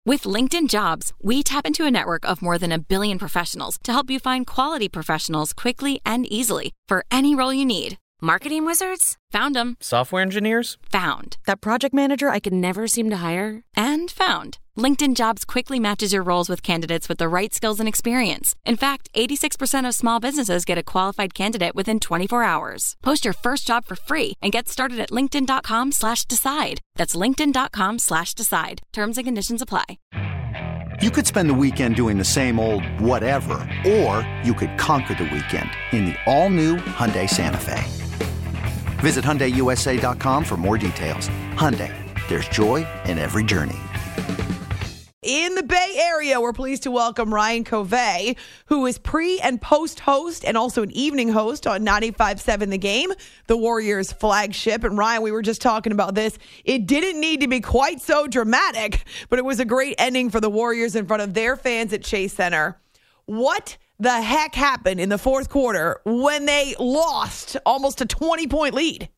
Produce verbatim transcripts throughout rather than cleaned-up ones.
With LinkedIn Jobs, we tap into a network of more than a billion professionals to help you find quality professionals quickly and easily for any role you need. Marketing wizards? Found them. Software engineers? Found. That project manager I could never seem to hire? And found. LinkedIn Jobs quickly matches your roles with candidates with the right skills and experience. In fact, eighty-six percent of small businesses get a qualified candidate within twenty-four hours. Post your first job for free and get started at linkedin.com slash decide. That's linkedin.com slash decide. Terms and conditions apply. You could spend the weekend doing the same old whatever, or you could conquer the weekend in the all-new Hyundai Santa Fe. Visit Hyundai U S A dot com for more details. Hyundai, there's joy in every journey. In the Bay Area, we're pleased to welcome Ryan Covey, who is pre- and post-host and also an evening host on ninety-five point seven The Game, the Warriors' flagship. And Ryan, we were just talking about this. It didn't need to be quite so dramatic, but it was a great ending for the Warriors in front of their fans at Chase Center. What the heck happened in the fourth quarter when they lost almost a twenty-point lead?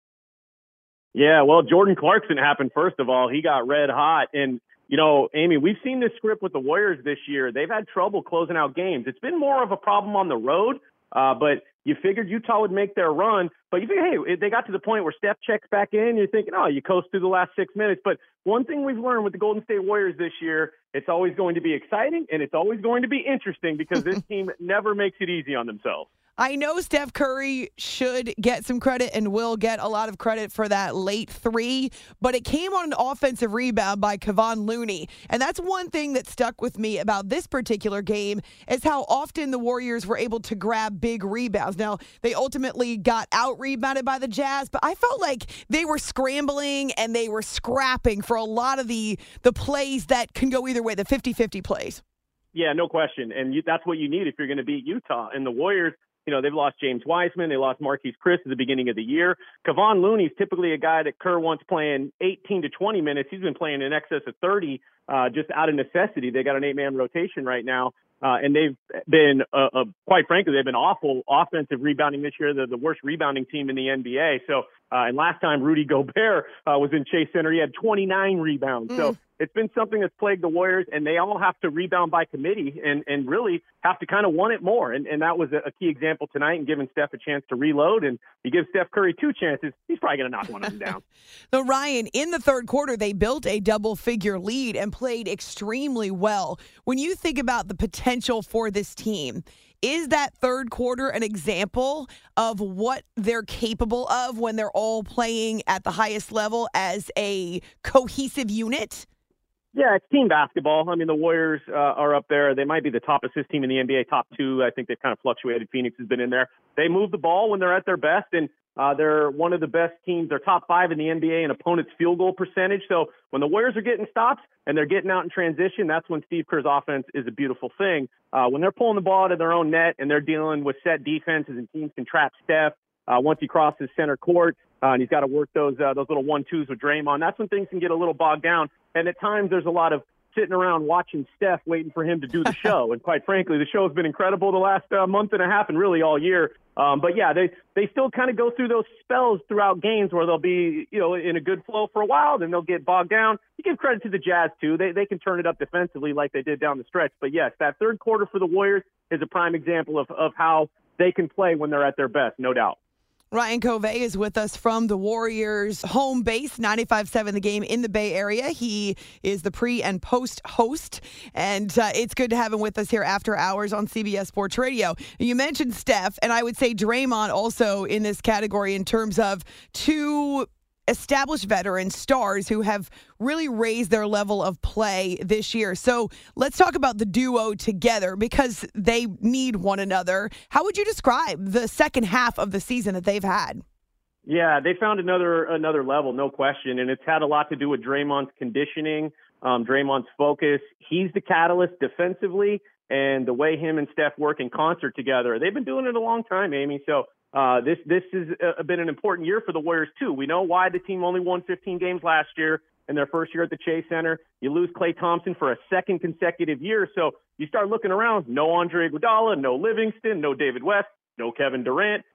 Yeah, well, Jordan Clarkson happened first of all. He got red hot. And you know, Amy, we've seen this script with the Warriors this year. They've had trouble closing out games. It's been more of a problem on the road, uh, but you figured Utah would make their run. But you think, hey, they got to the point where Steph checks back in. You're thinking, oh, you coast through the last six minutes. But one thing we've learned with the Golden State Warriors this year, it's always going to be exciting and it's always going to be interesting because this team never makes it easy on themselves. I know Steph Curry should get some credit and will get a lot of credit for that late three, but it came on an offensive rebound by Kevon Looney. And that's one thing that stuck with me about this particular game is how often the Warriors were able to grab big rebounds. Now, they ultimately got out-rebounded by the Jazz, but I felt like they were scrambling and they were scrapping for a lot of the, the plays that can go either way, the fifty-fifty plays. Yeah, no question. And you, that's what you need if you're going to beat Utah. And the Warriors, you know, they've lost James Wiseman. They lost Marquise Chris at the beginning of the year. Kevon Looney's typically a guy that Kerr wants playing eighteen to twenty minutes. He's been playing in excess of thirty uh, just out of necessity. They got an eight-man rotation right now. Uh, and they've been, uh, uh, quite frankly, they've been awful offensive rebounding this year. They're the worst rebounding team in the N B A. So, uh, and last time Rudy Gobert uh, was in Chase Center, he had twenty-nine rebounds. Mm. So it's been something that's plagued the Warriors, and they all have to rebound by committee and, and really have to kind of want it more. And, and that was a, a key example tonight and giving Steph a chance to reload. And you give Steph Curry two chances, he's probably going to knock one of them down. So, Ryan, in the third quarter, they built a double-figure lead and played extremely well. When you think about the potential for this team, is that third quarter an example of what they're capable of when they're all playing at the highest level as a cohesive unit? Yeah, it's team basketball. I mean, the Warriors uh, are up there. They might be the top assist team in the N B A, top two. I think they've kind of fluctuated. Phoenix has been in there. They move the ball when they're at their best, and uh, they're one of the best teams. They're top five in the N B A in opponents' field goal percentage. So when the Warriors are getting stops and they're getting out in transition, that's when Steve Kerr's offense is a beautiful thing. Uh, when they're pulling the ball out of their own net and they're dealing with set defenses and teams can trap Steph uh, once he crosses center court, Uh, and he's got to work those uh, those little one-twos with Draymond. That's when things can get a little bogged down. And at times there's a lot of sitting around watching Steph waiting for him to do the show. And quite frankly, the show has been incredible the last uh, month and a half and really all year. Um, but, yeah, they, they still kind of go through those spells throughout games where they'll be, you know, in a good flow for a while, then they'll get bogged down. You give credit to the Jazz, too. They, they can turn it up defensively like they did down the stretch. But, yes, that third quarter for the Warriors is a prime example of, of how they can play when they're at their best, no doubt. Ryan Covey is with us from the Warriors home base, ninety-five point seven The Game in the Bay Area. He is the pre- and post-host, and uh, it's good to have him with us here after hours on C B S Sports Radio. You mentioned Steph, and I would say Draymond also in this category in terms of two established veteran stars who have really raised their level of play this year. So let's talk about the duo together because they need one another. How would you describe the second half of the season that they've had? Yeah, they found another another level, no question, and it's had a lot to do with Draymond's conditioning, um, Draymond's focus. He's the catalyst defensively, and the way him and Steph work in concert together. They've been doing it a long time, Amy, so Uh, this this has uh, been an important year for the Warriors, too. We know why the team only won fifteen games last year in their first year at the Chase Center. You lose Klay Thompson for a second consecutive year, so you start looking around. No Andre Iguodala, no Livingston, no David West, no Kevin Durant.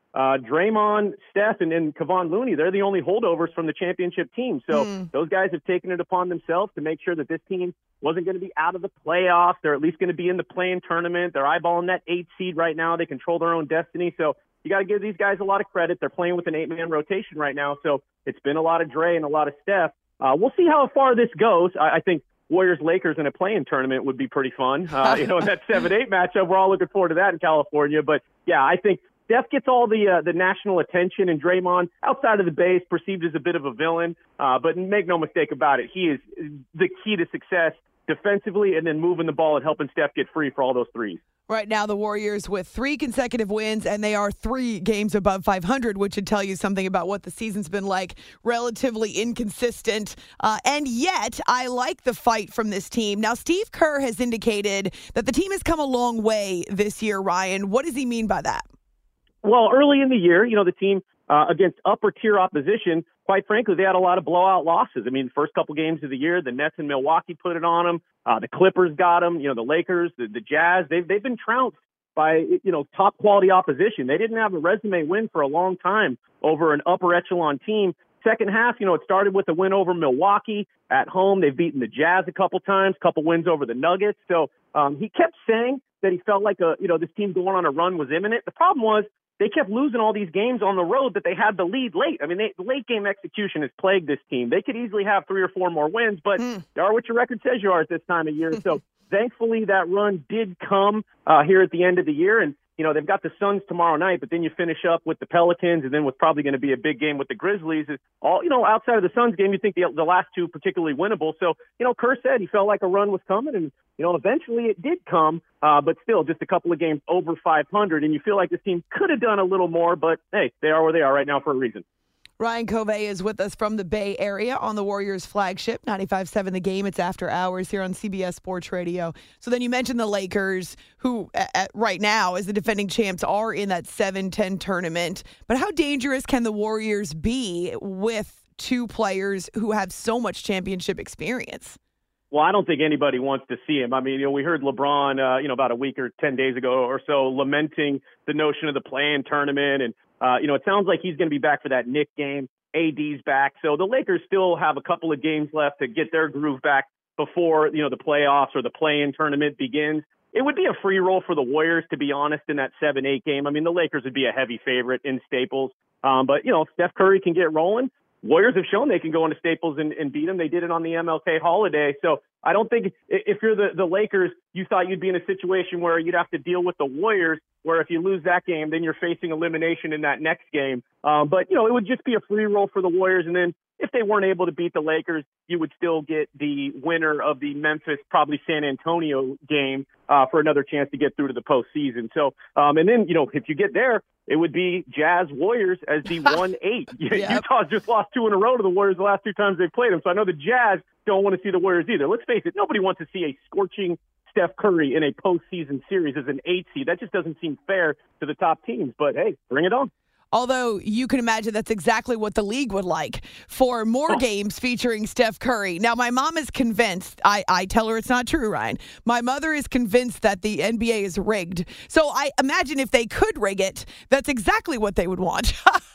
uh, Draymond, Steph, and, and Kevon Looney, they're the only holdovers from the championship team. So mm. those guys have taken it upon themselves to make sure that this team wasn't going to be out of the playoffs. They're at least going to be in the play-in tournament. They're eyeballing that eight seed right now. They control their own destiny. So you got to give these guys a lot of credit. They're playing with an eight-man rotation right now. So it's been a lot of Dre and a lot of Steph. Uh, we'll see how far this goes. I, I think Warriors-Lakers in a play-in tournament would be pretty fun. Uh, you know, that seven eight matchup, we're all looking forward to that in California. But, yeah, I think Steph gets all the uh, the national attention, and Draymond, outside of the base, perceived as a bit of a villain. Uh, but make no mistake about it, he is the key to success defensively and then moving the ball and helping Steph get free for all those threes. Right now, the Warriors with three consecutive wins, and they are three games above five hundred, which should tell you something about what the season's been like. Relatively inconsistent. Uh, and yet, I like the fight from this team. Now, Steve Kerr has indicated that the team has come a long way this year, Ryan. What does he mean by that? Well, early in the year, you know, the team uh, against upper-tier opposition, quite frankly, they had a lot of blowout losses. I mean, first couple games of the year, the Nets and Milwaukee put it on them. Uh, the Clippers got them. You know, the Lakers, the, the Jazz, they've, they've been trounced by, you know, top-quality opposition. They didn't have a resume win for a long time over an upper-echelon team. Second half, you know, it started with a win over Milwaukee at home. They've beaten the Jazz a couple times, couple wins over the Nuggets. So um, he kept saying that he felt like, a, you know, this team going on a run was imminent. The problem was, they kept losing all these games on the road that they had the lead late. I mean, they, the late game execution has plagued this team. They could easily have three or four more wins, but mm. you are what your record says you are at this time of year. So thankfully that run did come uh, here at the end of the year. And, you know, they've got the Suns tomorrow night, but then you finish up with the Pelicans and then what's probably going to be a big game with the Grizzlies. Is all, you know, outside of the Suns game, you think the, the last two particularly winnable. So, you know, Kerr said he felt like a run was coming, and, you know, eventually it did come, uh, but still just a couple of games over five hundred. And you feel like this team could have done a little more, but hey, they are where they are right now for a reason. Ryan Covey is with us from the Bay Area on the Warriors flagship, ninety-five point seven The Game. It's after hours here on C B S Sports Radio. So then you mentioned the Lakers, who at, at, right now, as the defending champs, are in that seven ten tournament. But how dangerous can the Warriors be with two players who have so much championship experience? Well, I don't think anybody wants to see him. I mean, you know, we heard LeBron, uh, you know, about a week or ten days ago or so lamenting the notion of the play-in tournament. And, uh, you know, it sounds like he's going to be back for that Knick game. A D's back. So the Lakers still have a couple of games left to get their groove back before, you know, the playoffs or the play-in tournament begins. It would be a free roll for the Warriors, to be honest, in that seven eight game. I mean, the Lakers would be a heavy favorite in Staples. Um, but, you know, if Steph Curry can get rolling, Warriors have shown they can go into Staples and, and beat them. They did it on the M L K holiday. So I don't think if you're the, the Lakers, you thought you'd be in a situation where you'd have to deal with the Warriors, where if you lose that game, then you're facing elimination in that next game. Um, but, you know, it would just be a free roll for the Warriors. And then if they weren't able to beat the Lakers, you would still get the winner of the Memphis, probably San Antonio game uh, for another chance to get through to the postseason. So, um, and then, you know, if you get there, it would be Jazz Warriors as the one eight. Yep. Utah's just lost two in a row to the Warriors the last two times they've played them. So I know the Jazz don't want to see the Warriors either. Let's face it, nobody wants to see a scorching Steph Curry in a postseason series as an eight seed. That just doesn't seem fair to the top teams. But, hey, bring it on. Although you can imagine that's exactly what the league would like for more oh. games featuring Steph Curry. Now, my mom is convinced. I, I tell her it's not true, Ryan. My mother is convinced that the N B A is rigged. So I imagine if they could rig it, that's exactly what they would want.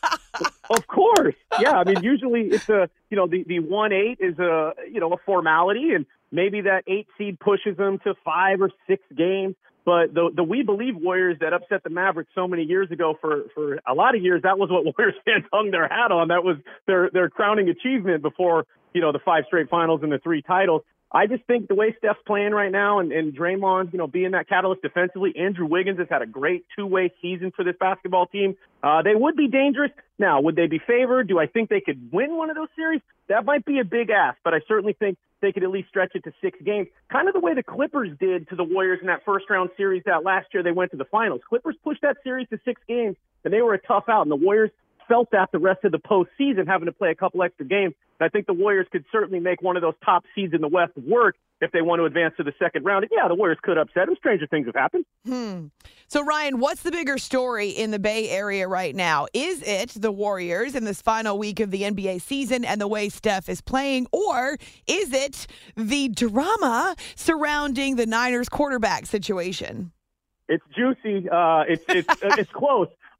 Of course. Yeah. I mean, usually it's a, you know, the, the one eight is a, you know, a formality, and maybe that eight seed pushes them to five or six games. But the the We Believe Warriors that upset the Mavericks so many years ago, for, for a lot of years, that was what Warriors fans hung their hat on. That was their, their crowning achievement before, you know, the five straight finals and the three titles. I just think the way Steph's playing right now, and, and Draymond, you know, being that catalyst defensively, Andrew Wiggins has had a great two-way season for this basketball team. Uh, they would be dangerous. Now, would they be favored? Do I think they could win one of those series? That might be a big ask, but I certainly think they could at least stretch it to six games. Kind of the way the Clippers did to the Warriors in that first-round series that last year they went to the finals. Clippers pushed that series to six games, and they were a tough out, and the Warriors felt that the rest of the postseason, having to play a couple extra games. I think the Warriors could certainly make one of those top seeds in the West work if they want to advance to the second round. And yeah, the Warriors could upset them. Stranger things have happened. Hmm. So, Ryan, what's the bigger story in the Bay Area right now? Is it the Warriors in this final week of the N B A season and the way Steph is playing, or is it the drama surrounding the Niners quarterback situation? It's juicy. Uh, it's it's it's close.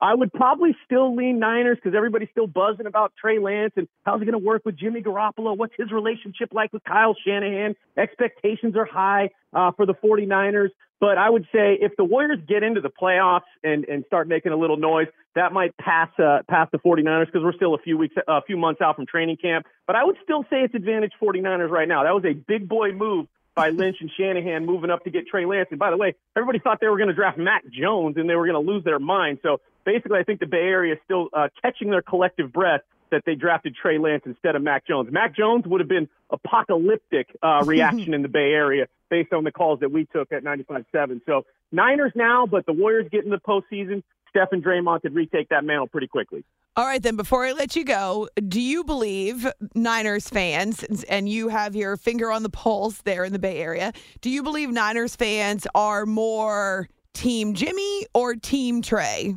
I would probably still lean Niners because everybody's still buzzing about Trey Lance and how's he going to work with Jimmy Garoppolo? What's his relationship like with Kyle Shanahan? Expectations are high uh, for the 49ers. But I would say if the Warriors get into the playoffs and, and start making a little noise, that might pass uh, pass the 49ers because we're still a few weeks, a few months out from training camp. But I would still say it's advantage 49ers right now. That was a big boy move by Lynch and Shanahan moving up to get Trey Lance. And by the way, everybody thought they were going to draft Mac Jones and they were going to lose their mind. So basically, I think the Bay Area is still uh, catching their collective breath that they drafted Trey Lance instead of Mac Jones. Mac Jones would have been apocalyptic uh, reaction in the Bay Area based on the calls that we took at ninety-five point seven. So Niners now, but the Warriors get in the postseason. Steph and Draymond could retake that mantle pretty quickly. All right, then, before I let you go, do you believe, Niners fans, and you have your finger on the pulse there in the Bay Area, do you believe Niners fans are more Team Jimmy or Team Trey?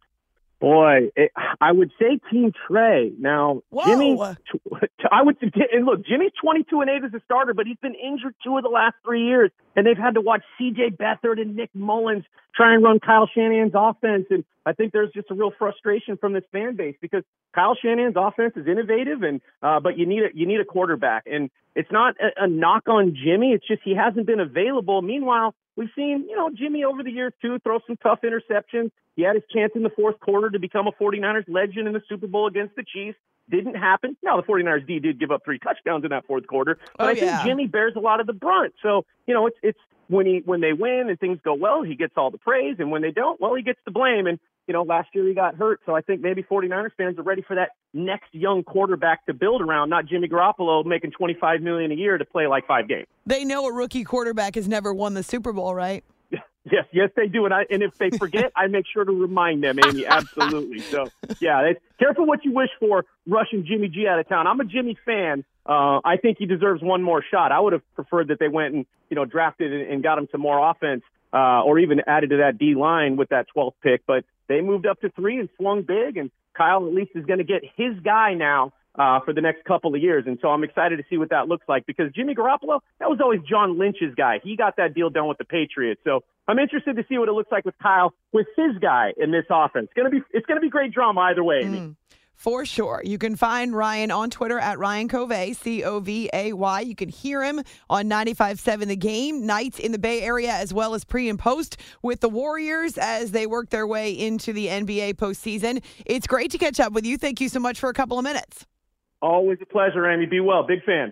Boy, it, I would say Team Trey. Now, Whoa. Jimmy, I would and look, Jimmy's twenty-two and eight as a starter, but he's been injured two of the last three years, and they've had to watch C J Beathard and Nick Mullins try and run Kyle Shanahan's offense. And I think there's just a real frustration from this fan base because Kyle Shanahan's offense is innovative, and uh, but you need a you need a quarterback, and it's not a, a knock on Jimmy. It's just he hasn't been available. Meanwhile, we've seen, you know, Jimmy over the years, too, throw some tough interceptions. He had his chance in the fourth quarter to become a 49ers legend in the Super Bowl against the Chiefs. Didn't happen. Now, the 49ers D did give up three touchdowns in that fourth quarter, but oh, I think yeah. Jimmy bears a lot of the brunt. So, you know, it's it's when he when they win and things go well, he gets all the praise, and when they don't, well, he gets the blame. And, you know, last year he got hurt, so I think maybe 49ers fans are ready for that next young quarterback to build around, not Jimmy Garoppolo making twenty-five million dollars a year to play like five games. They know a rookie quarterback has never won the Super Bowl, right? Yes, yes, they do. And I, and if they forget, I make sure to remind them, Amy, absolutely. So, yeah, it's, careful what you wish for rushing Jimmy G out of town. I'm a Jimmy fan. Uh, I think he deserves one more shot. I would have preferred that they went and, you know, drafted and, and got him some more offense uh, or even added to that D-line with that twelfth pick. But they moved up to three and swung big, and Kyle at least is going to get his guy now Uh, for the next couple of years. And so I'm excited to see what that looks like because Jimmy Garoppolo, that was always John Lynch's guy. He got that deal done with the Patriots. So I'm interested to see what it looks like with Kyle, with his guy in this offense. It's going to be, it's going to be great drama either way. Mm, for sure. You can find Ryan on Twitter at Ryan Covey, C O V A Y. You can hear him on ninety-five point seven The Game, nights in the Bay Area, as well as pre and post with the Warriors as they work their way into the N B A postseason. It's great to catch up with you. Thank you so much for a couple of minutes. Always a pleasure, Amy. Be well. Big fan.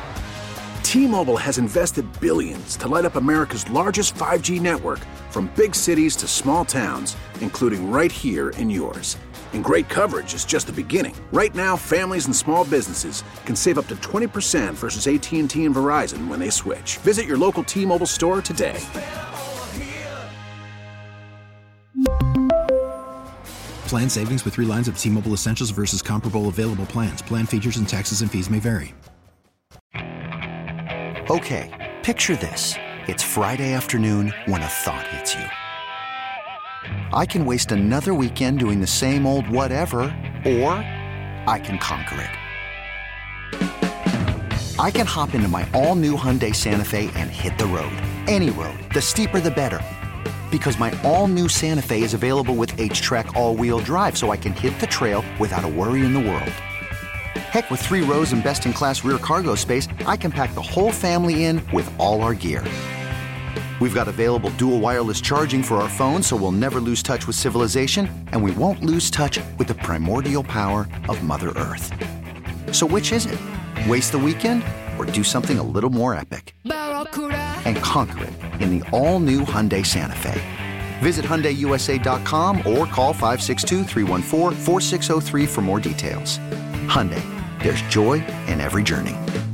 T-Mobile has invested billions to light up America's largest five G network from big cities to small towns, including right here in yours. And great coverage is just the beginning. Right now, families and small businesses can save up to twenty percent versus A T and T and Verizon when they switch. Visit your local T-Mobile store today. Plan savings with three lines of T-Mobile Essentials versus comparable available plans. Plan features and taxes and fees may vary. Okay, picture this. It's Friday afternoon when a thought hits you. I can waste another weekend doing the same old whatever, or I can conquer it. I can hop into my all-new Hyundai Santa Fe and hit the road. Any road. The steeper, the better. Because my all-new Santa Fe is available with H-Track all-wheel drive, so I can hit the trail without a worry in the world. Heck, with three rows and best-in-class rear cargo space, I can pack the whole family in with all our gear. We've got available dual wireless charging for our phones, so we'll never lose touch with civilization, and we won't lose touch with the primordial power of Mother Earth. So which is it? Waste the weekend or do something a little more epic? And conquer it in the all-new Hyundai Santa Fe. Visit Hyundai U S A dot com or call five six two, three one four, four six zero three for more details. Hyundai, there's joy in every journey.